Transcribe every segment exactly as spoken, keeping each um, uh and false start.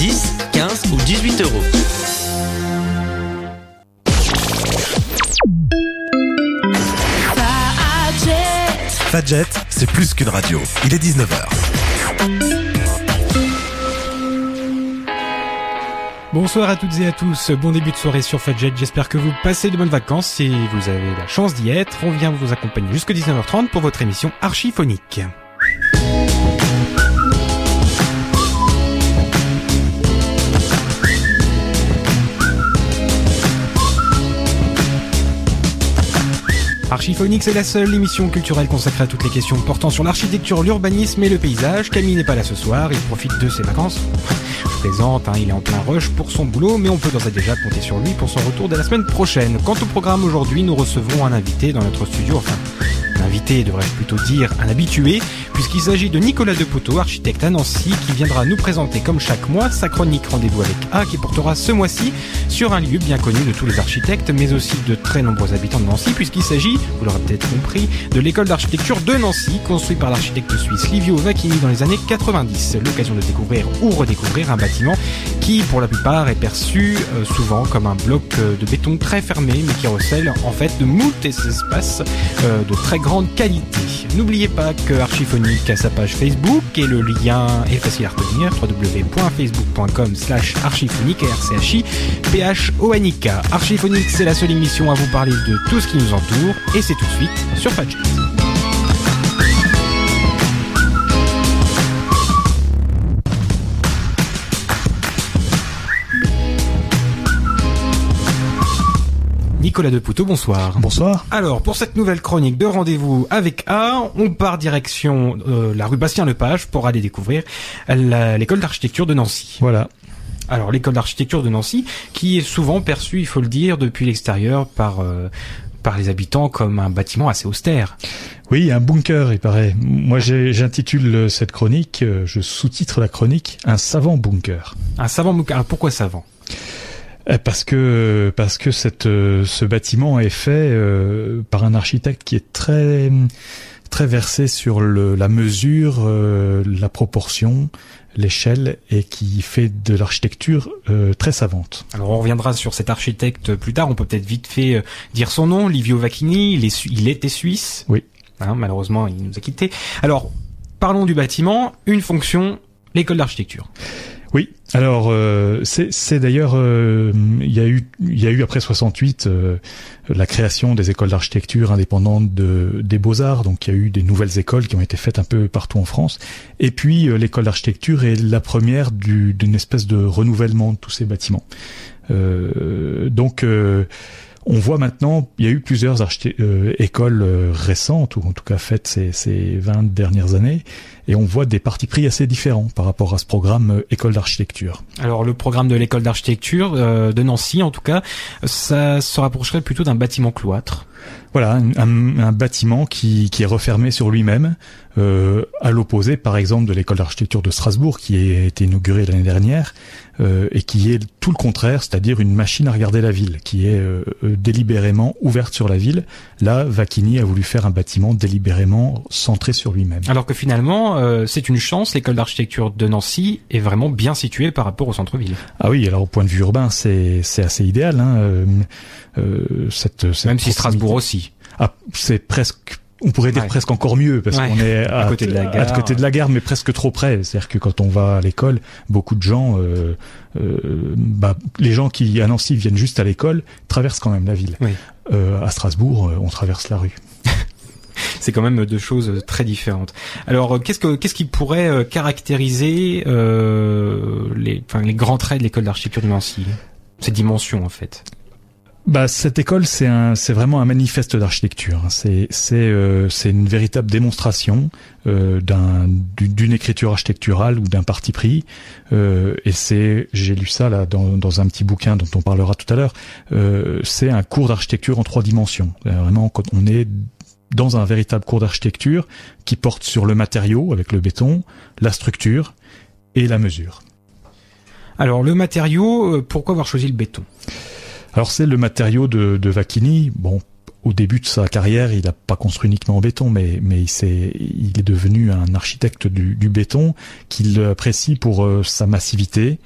dix, quinze ou dix-huit euros. Fadjet, c'est plus qu'une radio. Il est dix-neuf heures. Bonsoir à toutes et à tous, bon début de soirée sur Fadjet, j'espère que vous passez de bonnes vacances. Si vous avez la chance d'y être, on vient vous accompagner jusqu'à dix-neuf heures trente pour votre émission Archiphonique. Archiphonique, c'est la seule émission culturelle consacrée à toutes les questions portant sur l'architecture, l'urbanisme et le paysage. Camille n'est pas là ce soir, il profite de ses vacances. Je plaisante, hein, il est en plein rush pour son boulot, mais on peut d'ores et déjà compter sur lui pour son retour dès la semaine prochaine. Quant au programme aujourd'hui, nous recevons un invité dans notre studio, enfin... Un invité, devrais-je plutôt dire un habitué, puisqu'il s'agit de Nicolas Depoteau, architecte à Nancy, qui viendra nous présenter comme chaque mois sa chronique Rendez-vous avec A, qui portera ce mois-ci sur un lieu bien connu de tous les architectes, mais aussi de très nombreux habitants de Nancy, puisqu'il s'agit, vous l'aurez peut-être compris, de l'école d'architecture de Nancy, construite par l'architecte suisse Livio Vacchini dans les années quatre-vingt-dix. L'occasion de découvrir ou redécouvrir un bâtiment qui, pour la plupart, est perçu euh, souvent comme un bloc euh, de béton très fermé, mais qui recèle en fait de moult espaces euh, de très grande qualité. N'oubliez pas que Archiphonique a sa page Facebook et le lien est facile à retenir, w w w point facebook point com slash archiphonique, R C H I P H O N I K. Archiphonique, c'est la seule émission à vous parler de tout ce qui nous entoure, et c'est tout de suite sur Fadjet. Nicolas Depoteau, bonsoir. Bonsoir. Alors, pour cette nouvelle chronique de Rendez-vous avec A, on part direction euh, la rue Bastien-Lepage pour aller découvrir la, l'école d'architecture de Nancy. Voilà. Alors, l'école d'architecture de Nancy, qui est souvent perçue, il faut le dire, depuis l'extérieur par euh, par les habitants comme un bâtiment assez austère. Oui, un bunker, il paraît. Moi, j'ai, j'intitule cette chronique, euh, je sous-titre la chronique, un savant bunker. Un savant bunker. Alors, pourquoi savant ? Parce que parce que cette ce bâtiment est fait euh, par un architecte qui est très très versé sur le la mesure, euh, la proportion, l'échelle, et qui fait de l'architecture euh, très savante. Alors on reviendra sur cet architecte plus tard. On peut peut-être vite fait euh, dire son nom, Livio Vacchini. Il est il était suisse. Oui. Hein, malheureusement, il nous a quittés. Alors parlons du bâtiment. Une fonction, l'école d'architecture. Oui, alors euh, c'est, c'est d'ailleurs euh, il y a eu il y a eu après soixante-huit euh, la création des écoles d'architecture indépendantes de des Beaux-Arts, donc il y a eu des nouvelles écoles qui ont été faites un peu partout en France, et puis euh, l'école d'architecture est la première du, d'une espèce de renouvellement de tous ces bâtiments. Euh, donc euh, on voit maintenant, il y a eu plusieurs archite- euh, écoles euh, récentes, ou en tout cas faites ces, ces vingt dernières années, et on voit des partis pris assez différents par rapport à ce programme euh, école d'architecture. Alors le programme de l'école d'architecture euh, de Nancy, en tout cas, ça se rapprocherait plutôt d'un bâtiment cloître. Voilà, un, un, un bâtiment qui, qui est refermé sur lui-même, euh, à l'opposé par exemple de l'école d'architecture de Strasbourg qui a été inaugurée l'année dernière, euh, et qui est tout le contraire, c'est-à-dire une machine à regarder la ville, qui est euh, délibérément ouverte sur la ville. Là, Vacchini a voulu faire un bâtiment délibérément centré sur lui-même. Alors que finalement, euh, c'est une chance, l'école d'architecture de Nancy est vraiment bien située par rapport au centre-ville. Ah oui, alors au point de vue urbain, c'est, c'est assez idéal. Hein, euh, euh, cette, cette Même si Strasbourg aussi. Ah, c'est presque... On pourrait dire ouais. presque encore mieux, parce ouais. qu'on est à, à, côté de la gare, à côté de la gare, mais presque trop près. C'est-à-dire que quand on va à l'école, beaucoup de gens, euh, euh, bah, les gens qui à Nancy viennent juste à l'école, traversent quand même la ville. Oui. Euh, à Strasbourg, on traverse la rue. C'est quand même deux choses très différentes. Alors, qu'est-ce que qu'est-ce qui pourrait caractériser euh, les, enfin, les grands traits de l'école d'architecture de Nancy, ces dimensions en fait? Bah, cette école, c'est un, c'est vraiment un manifeste d'architecture. C'est, c'est, euh, c'est une véritable démonstration euh, d'un, d'une écriture architecturale ou d'un parti pris. Euh, et c'est, j'ai lu ça là dans, dans un petit bouquin dont on parlera tout à l'heure. Euh, c'est un cours d'architecture en trois dimensions. Vraiment, quand on est dans un véritable cours d'architecture qui porte sur le matériau avec le béton, la structure et la mesure. Alors, le matériau, pourquoi avoir choisi le béton ? Alors c'est le matériau de, de Vacchini. Bon, au début de sa carrière, il n'a pas construit uniquement en béton, mais, mais il, s'est, il est devenu un architecte du, du béton qu'il apprécie pour euh, sa massivité,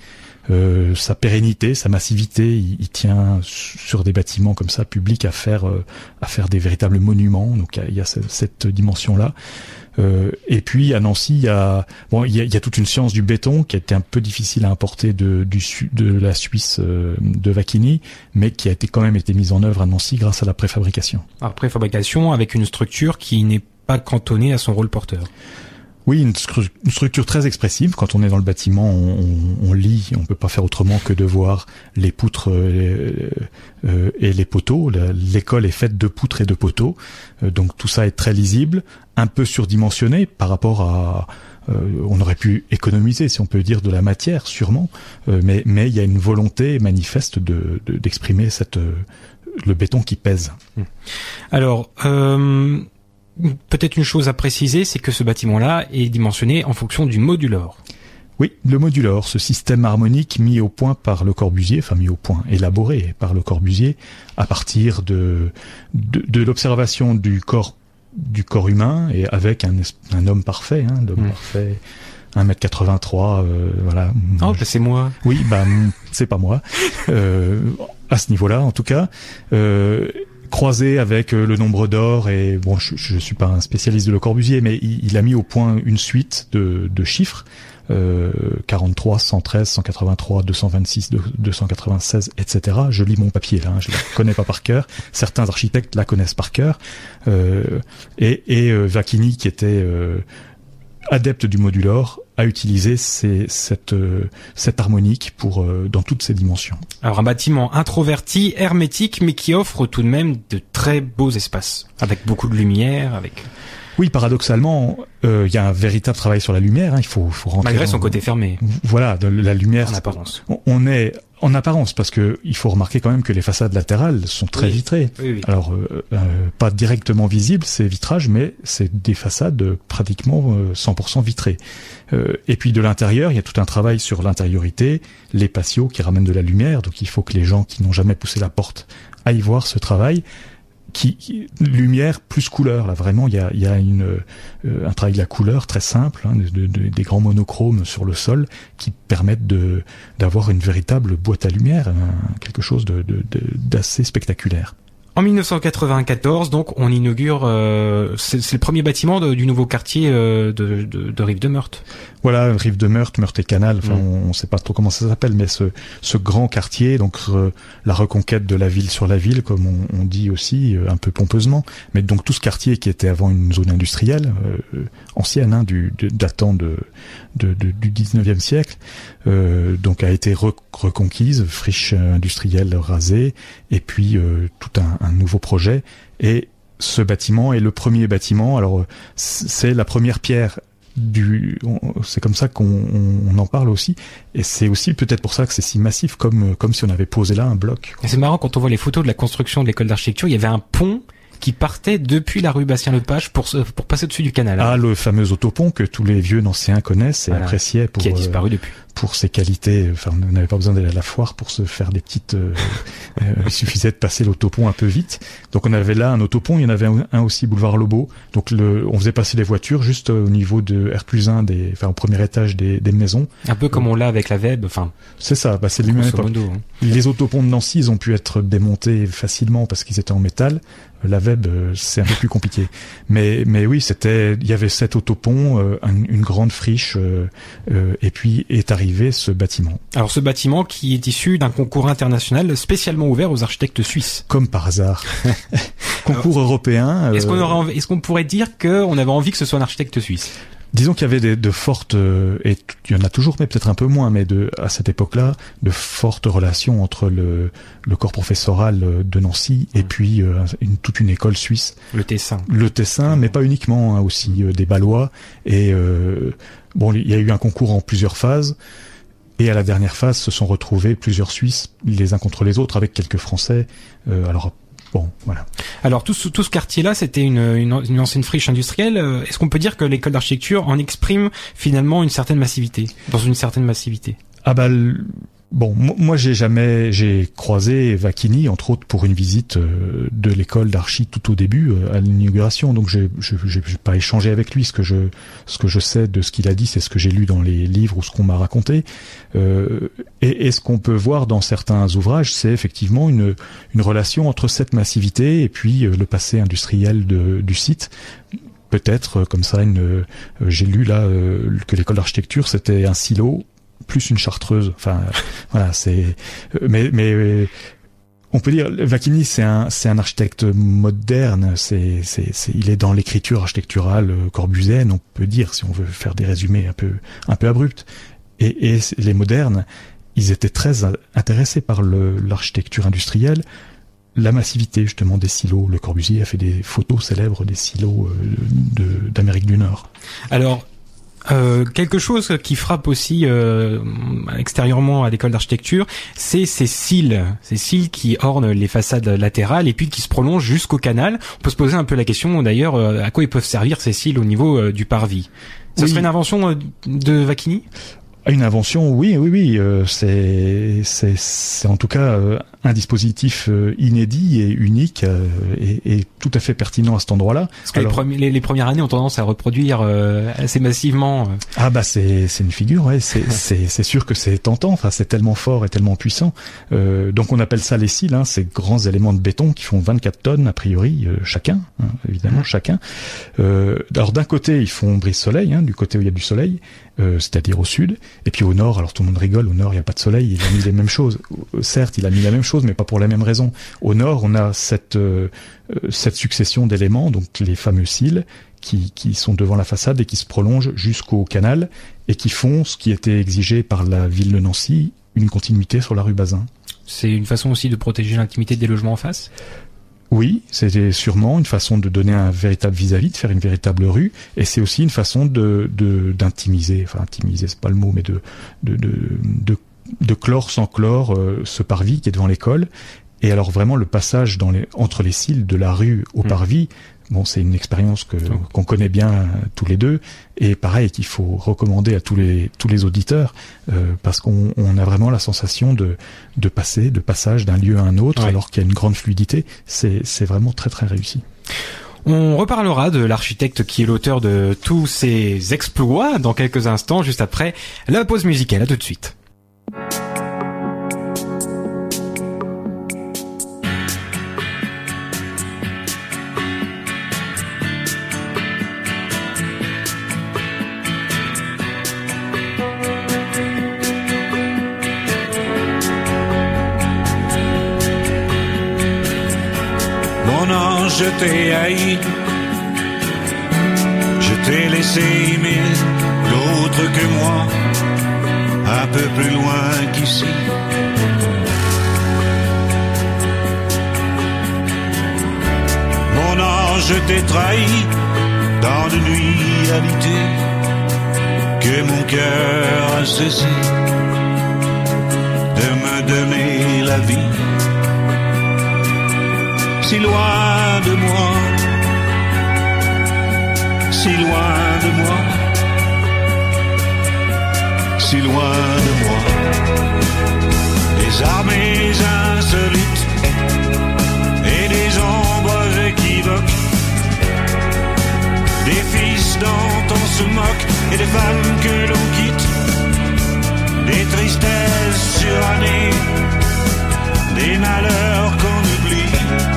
euh, sa pérennité, sa massivité. Il, il tient sur des bâtiments comme ça publics à faire euh, à faire des véritables monuments. Donc il y a, il y a cette dimension-là. Euh, et puis à Nancy, il y a bon, il y a, il y a toute une science du béton qui a été un peu difficile à importer de du de la Suisse euh, de Vacchini, mais qui a été quand même été mise en œuvre à Nancy grâce à la préfabrication. Alors préfabrication avec une structure qui n'est pas cantonnée à son rôle porteur. Oui, une, stru- une structure très expressive. Quand on est dans le bâtiment, on, on, on lit, on peut pas faire autrement que de voir les poutres euh, euh, et les poteaux. La, l'école est faite de poutres et de poteaux, euh, donc tout ça est très lisible, un peu surdimensionné par rapport à... Euh, on aurait pu économiser, si on peut dire, de la matière, sûrement, euh, mais mais il y a une volonté manifeste de, de d'exprimer cette euh, le béton qui pèse. Alors. Euh... Peut-être une chose à préciser, c'est que ce bâtiment-là est dimensionné en fonction du modulor. Oui, le modulor, ce système harmonique mis au point par Le Corbusier, enfin mis au point, élaboré par Le Corbusier, à partir de de, de l'observation du corps du corps humain et avec un un homme parfait, hein, l'homme mmh. parfait, un mètre quatre-vingt-trois, euh, voilà. Oh, bah c'est moi. Oui, bah c'est pas moi. Euh, à ce niveau-là, en tout cas. Euh, croisé avec le nombre d'or et bon, je, je suis pas un spécialiste de Le Corbusier, mais il, il a mis au point une suite de, de chiffres, euh, quarante-trois, cent treize, cent quatre-vingt-trois, deux cent vingt-six, deux cent quatre-vingt-seize, et cetera. Je lis mon papier là, hein, je la connais pas par cœur. Certains architectes la connaissent par cœur. Euh, et et euh, Vacchini, qui était euh, adepte du modulor, a utilisé ces, cette, euh, cette harmonique pour euh, dans toutes ses dimensions. Alors un bâtiment introverti, hermétique, mais qui offre tout de même de très beaux espaces, avec beaucoup de lumière, avec... Oui, paradoxalement, il euh, y a un véritable travail sur la lumière. Hein, il faut, faut rentrer. Malgré son en, côté fermé. Voilà, de la lumière. En apparence. On, on est en apparence parce que il faut remarquer quand même que les façades latérales sont très oui. vitrées. Oui, oui. Alors euh, euh, pas directement visibles ces vitrages, mais c'est des façades pratiquement euh, cent pour cent vitrées. Euh, et puis de l'intérieur, il y a tout un travail sur l'intériorité, les patios qui ramènent de la lumière. Donc il faut que les gens qui n'ont jamais poussé la porte aillent voir ce travail. Qui, qui lumière plus couleur, là vraiment il y a, il y a une euh, un travail de la couleur très simple, hein, de, de, des grands monochromes sur le sol qui permettent de d'avoir une véritable boîte à lumière, hein, quelque chose de, de, de d'assez spectaculaire. En dix-neuf cent quatre-vingt-quatorze, donc, on inaugure, euh, c'est, c'est le premier bâtiment de, du nouveau quartier euh, de, de, de Rive de Meurthe. Voilà, Rive de Meurthe, Meurthe et Canal. Enfin, mmh. on ne sait pas trop comment ça s'appelle, mais ce, ce grand quartier, donc euh, la reconquête de la ville sur la ville, comme on, on dit aussi, euh, un peu pompeusement. Mais donc tout ce quartier qui était avant une zone industrielle euh, ancienne, hein, du, de, datant de, de, de du dix-neuvième siècle, euh, donc a été re, reconquise, friche industrielle rasée, et puis euh, tout un un nouveau projet, et ce bâtiment est le premier bâtiment. Alors c'est la première pierre du, c'est comme ça qu'on on en parle aussi, et c'est aussi peut-être pour ça que c'est si massif, comme comme si on avait posé là un bloc. Et c'est marrant quand on voit les photos de la construction de l'école d'architecture, il y avait un pont qui partait depuis la rue Bastien-Lepage pour pour passer au-dessus du canal. Ah, le fameux autopont que tous les vieux nancéens connaissent et voilà, appréciaient pour qui a disparu depuis. Pour ses qualités. Enfin, on n'avait pas besoin d'aller à la foire pour se faire des petites. Euh, euh, il suffisait de passer l'autopont un peu vite. Donc on avait là un autopont. Il y en avait un, un aussi boulevard Lobo. Donc le, on faisait passer les voitures juste au niveau de R plus un des, enfin au premier étage des, des maisons. Un peu comme on l'a avec la Web. Enfin. C'est ça. Bah c'est lui-même époque. Hein. Les autoponts de Nancy, ils ont pu être démontés facilement parce qu'ils étaient en métal. La Web, c'est un peu plus compliqué. Mais, mais oui, c'était, il y avait sept autoponts, euh, une, une grande friche, euh, euh, et puis est arrivé ce bâtiment. Alors ce bâtiment qui est issu d'un concours international spécialement ouvert aux architectes suisses. Comme par hasard. Concours Alors, européen. Est-ce qu'on aurait, envie, est-ce qu'on pourrait dire qu'on avait envie que ce soit un architecte suisse? Disons qu'il y avait des, de fortes, euh, et il y en a toujours, mais peut-être un peu moins, mais de, à cette époque-là, de fortes relations entre le, le corps professoral de Nancy et puis euh, une, toute une école suisse. Le Tessin. Le Tessin, mais pas uniquement, hein, aussi euh, des Balois. Et euh, bon, il y a eu un concours en plusieurs phases. Et à la dernière phase, se sont retrouvés plusieurs Suisses, les uns contre les autres, avec quelques Français. Euh, alors. Bon, voilà. Alors tout ce, tout ce quartier-là, c'était une, une, une ancienne friche industrielle. Est-ce qu'on peut dire que l'école d'architecture en exprime finalement une certaine massivité, dans une certaine massivité? Ah bah Bon, moi j'ai jamais, j'ai croisé Vacchini entre autres pour une visite euh, de l'école d'archi tout au début euh, à l'inauguration, donc j'ai, je, j'ai, j'ai pas échangé avec lui. Ce que je, ce que je sais de ce qu'il a dit, c'est ce que j'ai lu dans les livres ou ce qu'on m'a raconté. Euh, et, et ce qu'on peut voir dans certains ouvrages, c'est effectivement une, une relation entre cette massivité et puis euh, le passé industriel de, du site. Peut-être comme ça, une, euh, j'ai lu là euh, que l'école d'architecture c'était un silo plus une chartreuse. Enfin, voilà, c'est. Mais, mais on peut dire, Vacchini, c'est un, c'est un architecte moderne. C'est, c'est, c'est, il est dans l'écriture architecturale corbusienne. On peut dire, si on veut faire des résumés un peu, un peu abrupts. Et, et les modernes, ils étaient très intéressés par le, l'architecture industrielle. La massivité, justement, des silos. Le Corbusier a fait des photos célèbres des silos de, d'Amérique du Nord. Alors, Euh, quelque chose qui frappe aussi euh, extérieurement à l'école d'architecture, c'est ces cils, ces cils qui ornent les façades latérales et puis qui se prolongent jusqu'au canal. On peut se poser un peu la question d'ailleurs, euh, à quoi ils peuvent servir ces cils au niveau euh, du parvis. Ce oui. serait une invention euh, de Vacchini ? Une invention, oui, oui, oui. Euh, c'est, c'est, c'est en tout cas euh, un dispositif euh, inédit et unique euh, et, et tout à fait pertinent à cet endroit-là. Parce que Alors, les, premi- les, les premières années ont tendance à reproduire euh, assez massivement. Euh. Ah bah c'est, c'est une figure, ouais. C'est, c'est, c'est sûr que c'est tentant. Enfin, c'est tellement fort et tellement puissant. Euh, donc on appelle ça les cils, hein, ces grands éléments de béton qui font vingt-quatre tonnes a priori euh, chacun, hein, évidemment mmh. chacun. Euh, alors d'un côté ils font brise-soleil, hein, du côté où il y a du soleil. Euh, c'est-à-dire au sud, et puis au nord, alors tout le monde rigole, au nord il n'y a pas de soleil, il a mis les mêmes choses, certes il a mis la même chose, mais pas pour la même raison. Au nord on a cette, euh, cette succession d'éléments, donc les fameux cils, qui, qui sont devant la façade et qui se prolongent jusqu'au canal, et qui font ce qui était exigé par la ville de Nancy, une continuité sur la rue Bazin. C'est une façon aussi de protéger l'intimité des logements en face ? Oui, c'était sûrement une façon de donner un véritable vis-à-vis, de faire une véritable rue, et c'est aussi une façon de, de d'intimiser, enfin intimiser c'est pas le mot, mais de de de de, de clore sans clore euh, ce parvis qui est devant l'école. Et alors vraiment le passage dans les entre les cils de la rue au mmh. parvis, bon c'est une expérience que oh. qu'on connaît bien euh, tous les deux, et pareil qu'il faut recommander à tous les tous les auditeurs euh, parce qu'on on a vraiment la sensation de de passer de passage d'un lieu à un autre, ouais. alors qu'il y a une grande fluidité. C'est c'est vraiment très très réussi. On reparlera de l'architecte qui est l'auteur de tous ces exploits dans quelques instants, juste après la pause musicale. À tout de suite. Je t'ai haï, je t'ai laissé aimer d'autres que moi, un peu plus loin qu'ici. Mon ange, je t'ai trahi dans de nuits alitées que mon cœur a cessé de me donner la vie. Si loin de moi, si loin de moi, si loin de moi, des armées insolites et des ombres équivoques, des fils dont on se moque et des femmes que l'on quitte, des tristesses surannées, des malheurs qu'on oublie,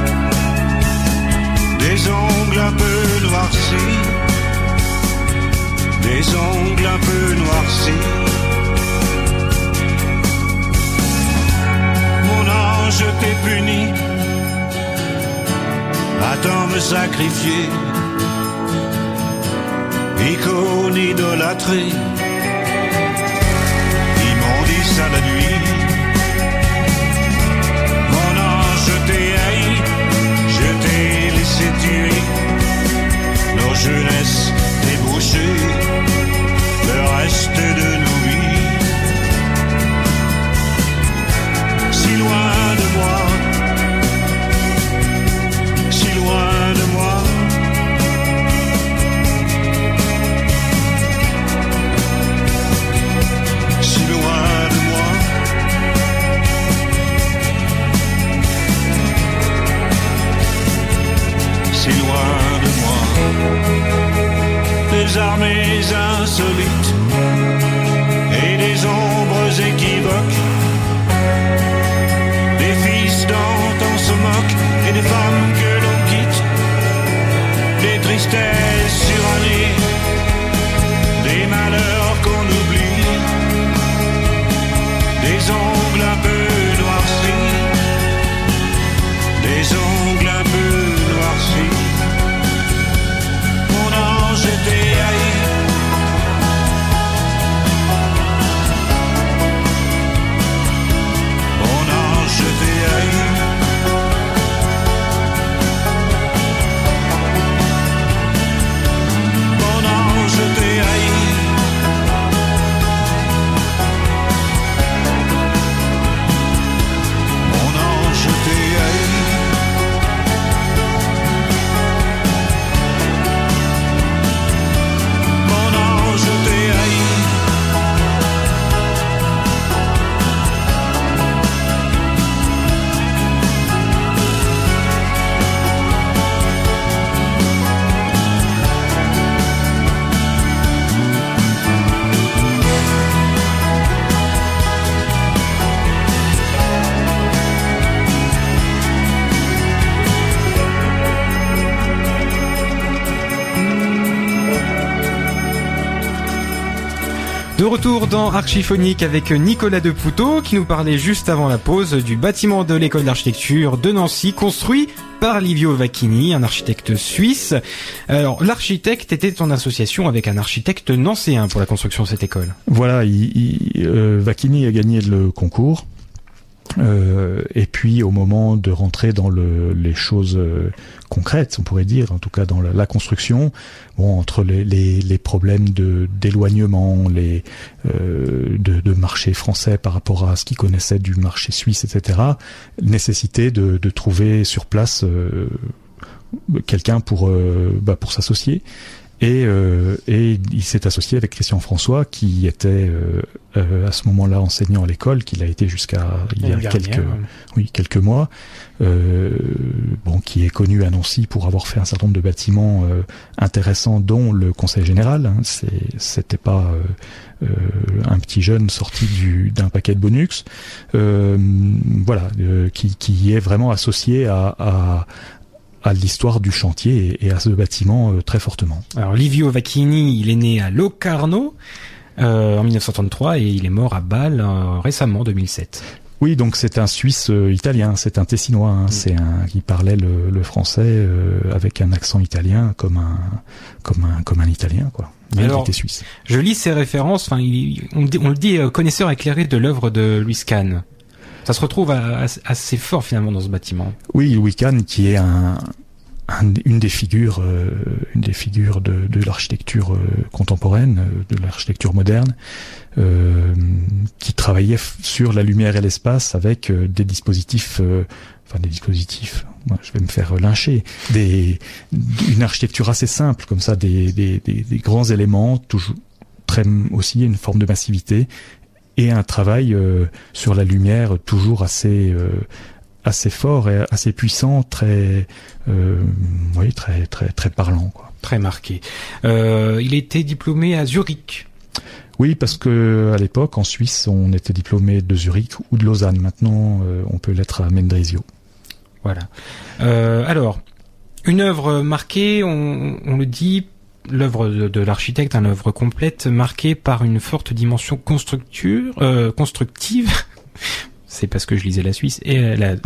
des ongles un peu noircis, des ongles un peu noircis. Mon ange, je t'ai puni, attends me sacrifier, icône idolâtrée, immondice à la nuit. Mon ange, je t'ai haï, je t'ai laissé tuer nos jeunesses débauchées, le reste de nos vies. Si loin de moi, si loin de moi, des armées insolites et des ombres équivoques, des fils dont on se moque et des femmes que l'on quitte, des tristesses surannées, des malheurs qu'on oublie, des ongles un peu noircis, des ongles un peu noircis. Mon ange était haï. Mon ange était haï. Mon ange était haï. Mon ange était haï. Mon ange était haï. De retour dans Archiphonique avec Nicolas Deputeau qui nous parlait juste avant la pause du bâtiment de l'école d'architecture de Nancy construit par Livio Vacchini, un architecte suisse. Alors l'architecte était en association avec un architecte nancéen pour la construction de cette école. Voilà, il, il, euh, Vacchini a gagné le concours. Euh, et puis au moment de rentrer dans le, les choses euh, concrètes, on pourrait dire, en tout cas dans la, la construction, bon, entre les, les, les problèmes de d'éloignement, les euh, de, de marché français par rapport à ce qu'ils connaissaient du marché suisse, et cetera, nécessité de, de trouver sur place euh, quelqu'un pour euh, bah, pour s'associer. Et, euh, et il s'est associé avec Christian François, qui était euh, euh, à ce moment-là enseignant à l'école, qu'il a été jusqu'à il y a quelques, dernière, ouais. oui, quelques mois, euh, bon, qui est connu à Nancy pour avoir fait un certain nombre de bâtiments euh, intéressants, dont le Conseil général. Hein, c'est, c'était pas euh, euh, un petit jeune sorti du, d'un paquet de Bonux, euh, voilà, euh, qui, qui est vraiment associé à, à à l'histoire du chantier et à ce bâtiment euh, très fortement. Alors Livio Vacchini, il est né à Locarno euh, en dix-neuf cent trente-trois et il est mort à Bâle euh, récemment en deux mille sept. Oui, donc c'est un Suisse euh, italien, c'est un Tessinois, hein, mmh. c'est un qui parlait le, le français euh, avec un accent italien comme un comme un comme un Italien quoi. Mais alors, il était suisse. Je lis ses références. Enfin, il, on, on le dit euh, connaisseur éclairé de l'œuvre de Louis Kahn. Ça se retrouve à, à, assez fort finalement dans ce bâtiment. Oui, Louis Kahn qui est un, un une des figures, euh, une des figures de, de l'architecture euh, contemporaine, euh, de l'architecture moderne, euh, qui travaillait f- sur la lumière et l'espace avec euh, des dispositifs, euh, enfin des dispositifs. Moi, je vais me faire lyncher. Des, une architecture assez simple comme ça, des, des, des, des grands éléments, toujours très aussi une forme de massivité. Et un travail euh, sur la lumière toujours assez euh, assez fort et assez puissant, très euh, oui très très très parlant quoi. Très marqué. Euh, il était diplômé à Zurich. Oui, parce que à l'époque en Suisse on était diplômé de Zurich ou de Lausanne. Maintenant euh, on peut l'être à Mendrisio. Voilà. Euh, alors une œuvre marquée, on, on le dit. L'œuvre de, de l'architecte, une œuvre complète marquée par une forte dimension constructure, euh, constructive. C'est parce que je lisais la Suisse et la.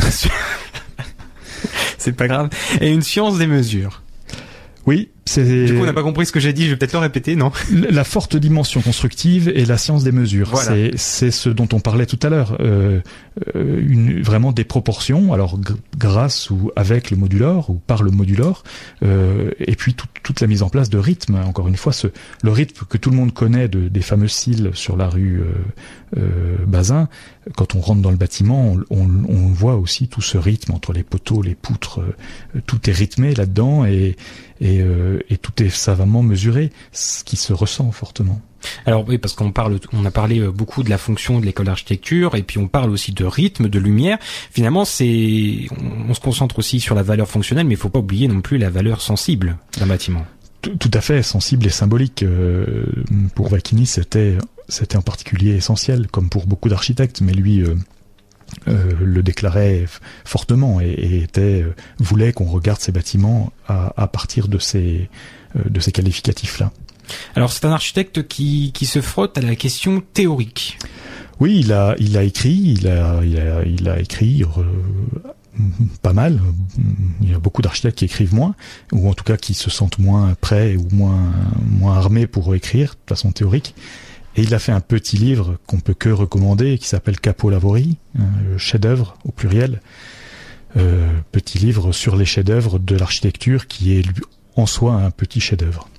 C'est pas grave. Et une science des mesures. Oui, c'est. Du coup, on n'a pas compris ce que j'ai dit. Je vais peut-être le répéter, non ? La forte dimension constructive et la science des mesures. Voilà. C'est, c'est ce dont on parlait tout à l'heure. Euh, une, vraiment des proportions. Alors, g- grâce ou avec le modulor ou par le modulor. Euh, et puis tout, toute la mise en place de rythme. Encore une fois, ce, le rythme que tout le monde connaît de, des fameux cils sur la rue euh, euh, Bazin. Quand on rentre dans le bâtiment, on, on, on voit aussi tout ce rythme entre les poteaux, les poutres. Euh, tout est rythmé là-dedans et et, euh, et tout est savamment mesuré, ce qui se ressent fortement. Alors oui, parce qu'on parle, on a parlé beaucoup de la fonction de l'école d'architecture, et puis on parle aussi de rythme, de lumière. Finalement, c'est, on, on se concentre aussi sur la valeur fonctionnelle, mais il faut pas oublier non plus la valeur sensible d'un bâtiment. Tout, tout à fait sensible et symbolique. Euh, pour Vacchini, c'était, c'était en particulier essentiel, comme pour beaucoup d'architectes, mais lui euh, euh, le déclarait f- fortement et, et était, euh, voulait qu'on regarde ces bâtiments à, à partir de ces, euh, de ces qualificatifs-là. Alors c'est un architecte qui, qui se frotte à la question théorique. Oui, il a, il a écrit, il a, il a, il a écrit euh, pas mal. Il y a beaucoup d'architectes qui écrivent moins, ou en tout cas qui se sentent moins prêts ou moins, moins armés pour écrire de façon théorique. Et il a fait un petit livre qu'on peut que recommander, qui s'appelle Capolavori, hein, chef-d'œuvre au pluriel. Euh, petit livre sur les chefs-d'œuvre de l'architecture, qui est lui, en soi un petit chef-d'œuvre.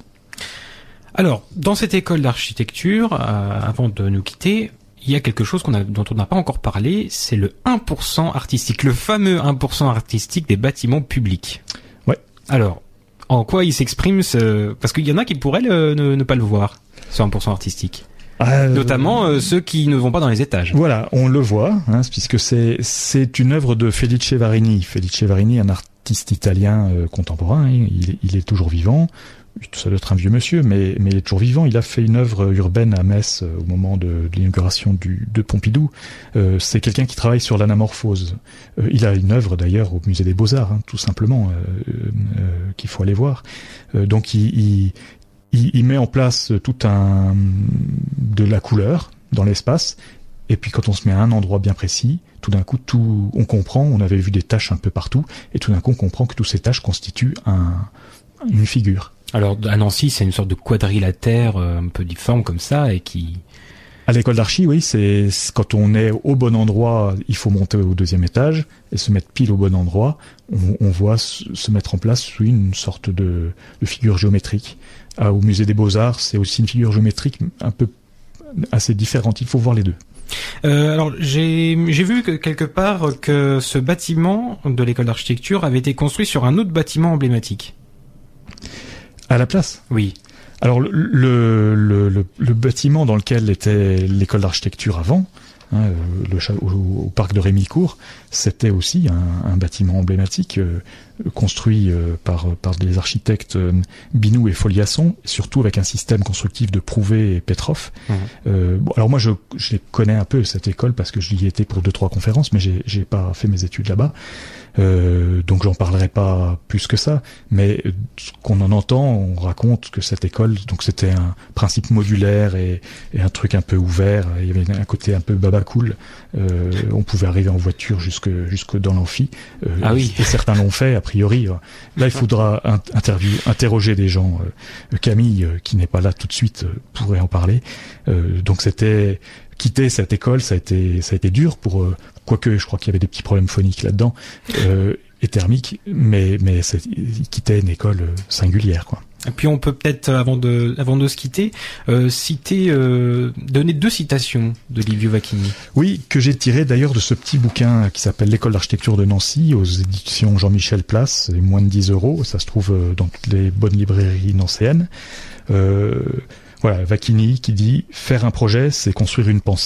Alors, dans cette école d'architecture, euh, avant de nous quitter, il y a quelque chose qu'on a, dont on n'a pas encore parlé, c'est le un pour cent artistique, le fameux un pour cent artistique des bâtiments publics. Ouais. Alors, en quoi il s'exprime ce... Parce qu'il y en a qui pourraient le, ne, ne pas le voir, ce un pour cent artistique. Euh... Notamment euh, ceux qui ne vont pas dans les étages. Voilà, on le voit, hein, puisque c'est, c'est une œuvre de Felice Varini. Felice Varini, un artiste italien euh, contemporain, hein, il, il est toujours vivant. Ça doit être un vieux monsieur, mais, mais il est toujours vivant. Il a fait une œuvre urbaine à Metz euh, au moment de, de l'inauguration du, de Pompidou. Euh, c'est quelqu'un qui travaille sur l'anamorphose. Euh, il a une œuvre d'ailleurs au Musée des Beaux-Arts, hein, tout simplement, euh, euh, qu'il faut aller voir. Euh, donc il, il, il, il met en place tout un de la couleur dans l'espace. Et puis quand on se met à un endroit bien précis, tout d'un coup, tout, on comprend. On avait vu des taches un peu partout, et tout d'un coup, on comprend que toutes ces taches constituent un, une figure. Alors à Nancy, c'est une sorte de quadrilatère euh, un peu difforme comme ça et qui... À l'école d'archi, oui, c'est quand on est au bon endroit, il faut monter au deuxième étage et se mettre pile au bon endroit. On, on voit se mettre en place une sorte de, de figure géométrique. Ah, au Musée des Beaux-Arts, c'est aussi une figure géométrique un peu assez différente. Il faut voir les deux. Euh, alors j'ai j'ai vu que quelque part que ce bâtiment de l'école d'architecture avait été construit sur un autre bâtiment emblématique. À la place ? Oui. Alors le, le, le, le, le bâtiment dans lequel était l'école d'architecture avant, hein, le, au, au parc de Rémicourt, c'était aussi un, un bâtiment emblématique euh, construit euh, par, par des architectes euh, Binou et Foliasson, surtout avec un système constructif de Prouvé et Petroff. Mmh. Euh, bon, alors moi je, je connais un peu cette école parce que j'y étais pour deux trois conférences, mais j'ai, j'ai pas fait mes études là-bas. Euh, donc j'en parlerai pas plus que ça, mais ce qu'on en entend, on raconte que cette école, donc c'était un principe modulaire et, et un truc un peu ouvert. Il y avait un côté un peu babacool. Euh, on pouvait arriver en voiture jusque jusque dans l'amphi. Euh, ah oui. Et certains l'ont fait a priori. Là, il faudra interview, interroger des gens. Euh, Camille, euh, qui n'est pas là tout de suite, euh, pourrait en parler. Euh, donc c'était quitter cette école, ça a été ça a été dur pour euh, quoique je crois qu'il y avait des petits problèmes phoniques là-dedans euh, et thermiques, mais mais c'est, il quittait une école singulière, quoi. Et puis on peut peut-être avant de avant de se quitter euh, citer euh, donner deux citations de Livio Vacchini. Oui, que j'ai tiré d'ailleurs de ce petit bouquin qui s'appelle L'école d'architecture de Nancy aux éditions Jean-Michel Place, c'est moins de dix euros, ça se trouve dans toutes les bonnes librairies nancéennes. Euh, voilà, Vacchini qui dit « Faire un projet, c'est construire une pensée ».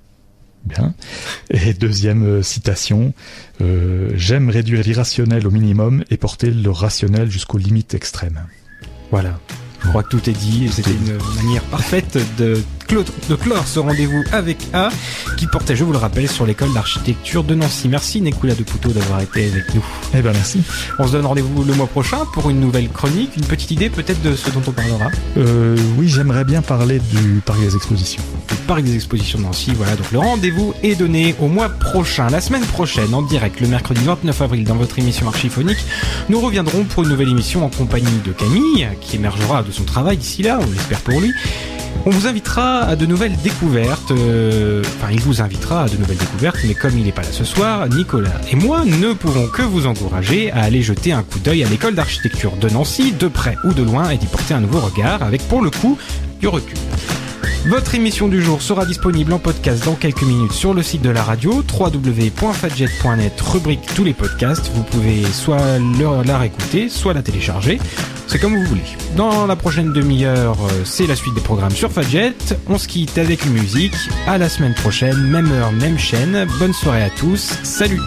Bien. Et deuxième euh, citation, euh, « J'aime réduire l'irrationnel au minimum et porter le rationnel jusqu'aux limites extrêmes ». Voilà. Je crois que tout est dit et c'était une manière parfaite de, clore, de clore ce rendez-vous avec A qui portait, je vous le rappelle, sur l'école d'architecture de Nancy. Merci Nicolas Deputeau d'avoir été avec nous. Eh ben merci. On se donne rendez-vous le mois prochain pour une nouvelle chronique. Une petite idée peut-être de ce dont on parlera. Euh, oui, j'aimerais bien parler du Parc des Expositions. Du Parc des Expositions de Nancy, voilà. Donc le rendez-vous est donné au mois prochain. La semaine prochaine, en direct, le mercredi vingt-neuf avril, dans votre émission Archiphonique, nous reviendrons pour une nouvelle émission en compagnie de Camille, qui émergera de son travail d'ici là, on l'espère pour lui. On vous invitera à de nouvelles découvertes, euh, enfin il vous invitera à de nouvelles découvertes, mais comme il n'est pas là ce soir, Nicolas et moi ne pouvons que vous encourager à aller jeter un coup d'œil à l'école d'architecture de Nancy, de près ou de loin, et d'y porter un nouveau regard, avec pour le coup du recul. Votre émission du jour sera disponible en podcast dans quelques minutes sur le site de la radio, w w w point fadjet point net, rubrique tous les podcasts. Vous pouvez soit le, la réécouter, soit la télécharger. C'est comme vous voulez. Dans la prochaine demi-heure, c'est la suite des programmes sur Fadjet. On se quitte avec une musique. À la semaine prochaine, même heure, même chaîne. Bonne soirée à tous. Salut!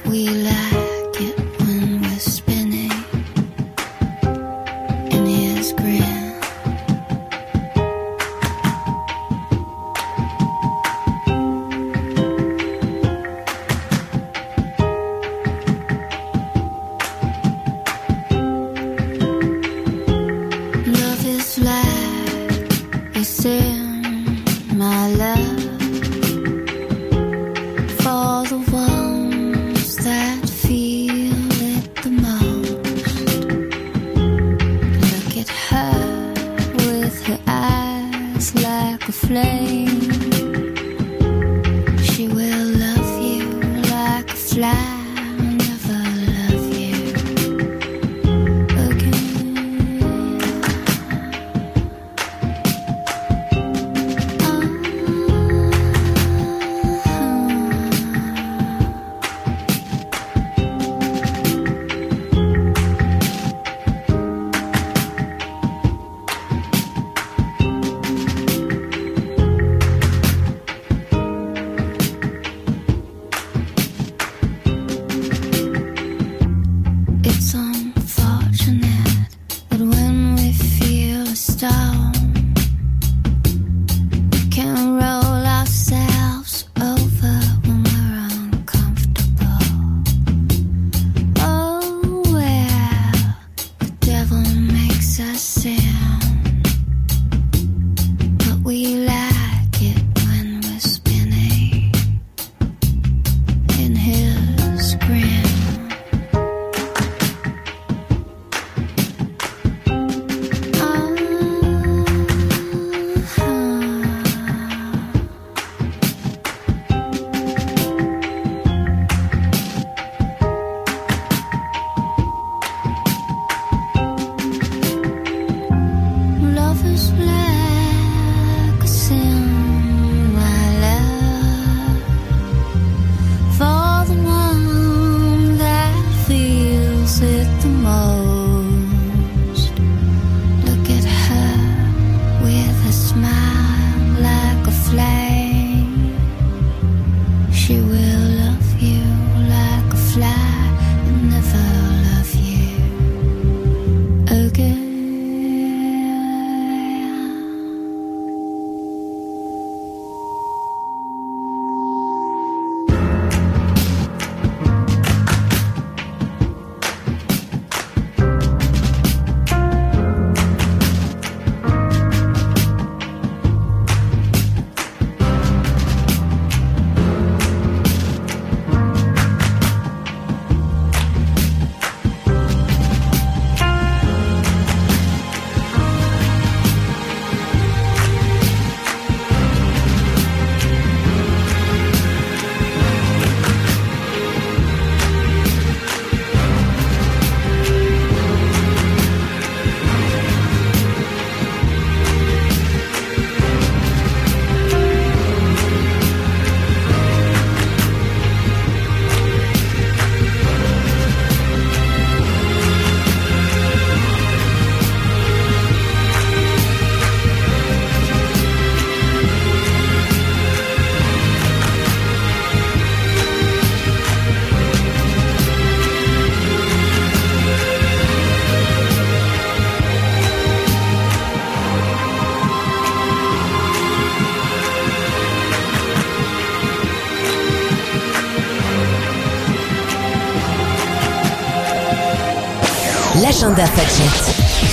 L'agenda Fadjet.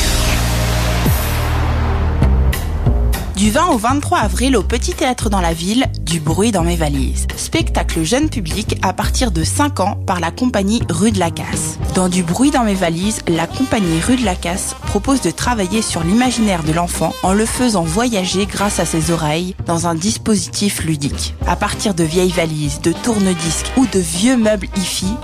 Du vingt au vingt-trois avril au Petit Théâtre dans la Ville, du bruit dans mes valises. Spectacle jeune public à partir de cinq ans par la compagnie Rue de la Casse. Dans du bruit dans mes valises, la compagnie Rue de la Casse propose de travailler sur l'imaginaire de l'enfant en le faisant voyager grâce à ses oreilles dans un dispositif ludique. À partir de vieilles valises, de tourne-disques ou de vieux meubles hi-fi,